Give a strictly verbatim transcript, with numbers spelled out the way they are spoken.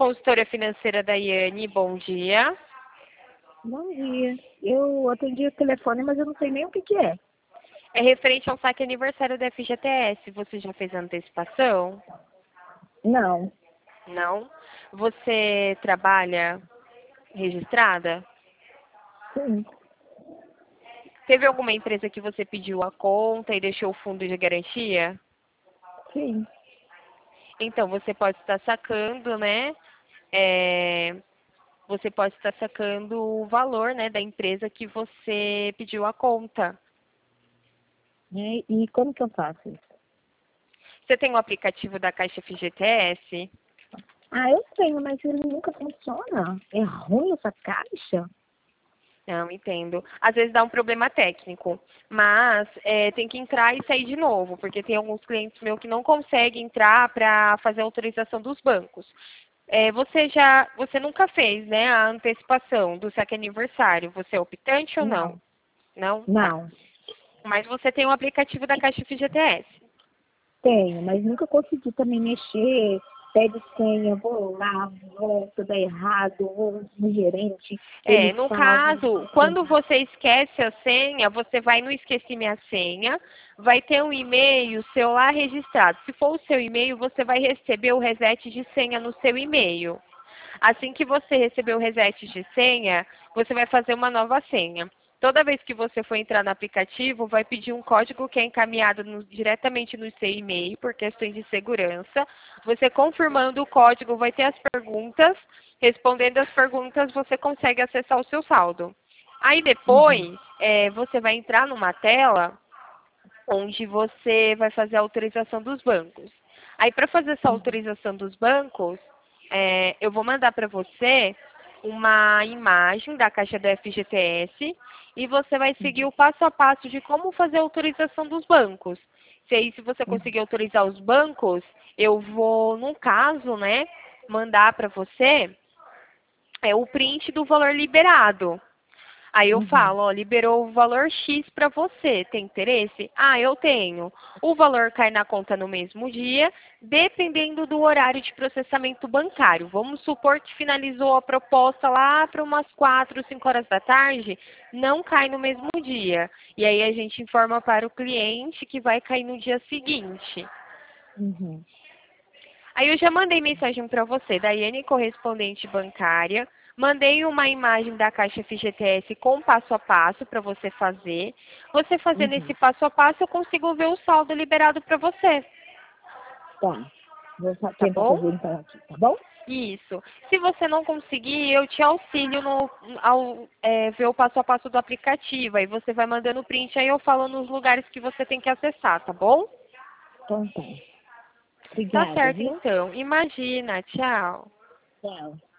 consultora financeira Daiane, bom dia. Bom dia. Eu atendi o telefone, mas eu não sei nem o que que é. É referente ao saque aniversário da F G T S. Você já fez a antecipação? Não. Não? Você trabalha registrada? Sim. Teve alguma empresa que você pediu a conta e deixou o fundo de garantia? Sim. Então, você pode estar sacando, né? É, você pode estar sacando o valor, né, da empresa que você pediu a conta. E, e como que eu faço isso? Você tem o aplicativo da Caixa F G T S? Ah, eu tenho, mas ele nunca funciona. É ruim essa caixa? Não, entendo. Às vezes dá um problema técnico, mas é, tem que entrar e sair de novo, porque tem alguns clientes meus que não conseguem entrar para fazer a autorização dos bancos. É, você já, você nunca fez, né, a antecipação do saque aniversário? Você é optante ou não? Não. Não? Tá. Não. Mas você tem o aplicativo da Caixa F G T S. Tenho, mas nunca consegui também mexer. Pede senha, vou lá, volta, dá errado, vou no gerente, ele É, no fala. caso, quando você esquece a senha, você vai no Esqueci Minha Senha, vai ter um e-mail seu lá registrado. Se for o seu e-mail, você vai receber o reset de senha no seu e-mail. Assim que você receber o reset de senha, você vai fazer uma nova senha. Toda vez que você for entrar no aplicativo, vai pedir um código que é encaminhado no- diretamente no seu e-mail, por questões de segurança. Você confirmando o código, vai ter as perguntas. Respondendo as perguntas, você consegue acessar o seu saldo. Aí depois, Uhum. é, você vai entrar numa tela onde você vai fazer a autorização dos bancos. Aí, para fazer essa Uhum. autorização dos bancos, é, eu vou mandar para você uma imagem da caixa do F G T S e você vai seguir o passo a passo de como fazer a autorização dos bancos. Se aí, se você Uhum. conseguir autorizar os bancos, eu vou, no caso, né, mandar para você é, o print do valor liberado. Aí eu Uhum. falo, ó, liberou o valor X para você, tem interesse? Ah, eu tenho. O valor cai na conta no mesmo dia, dependendo do horário de processamento bancário. Vamos supor que finalizou a proposta lá para umas quatro, cinco horas da tarde, não cai no mesmo dia. E aí a gente informa para o cliente que vai cair no dia seguinte. Uhum. Aí eu já mandei mensagem para você, Daiane, correspondente bancária. Mandei uma imagem da caixa F G T S com passo a passo para você fazer. Você fazendo esse Uhum. passo a passo, eu consigo ver o saldo liberado para você, Tá. Vou fa- tá tentar bom? fazer então aqui, tá bom? Isso. Se você não conseguir, eu te auxilio no, ao é, ver o passo a passo do aplicativo. Aí você vai mandando o print, aí eu falo nos lugares que você tem que acessar, tá bom? Então tá. Tá Obrigada, certo, viu? então. Imagina. Tchau. Tchau.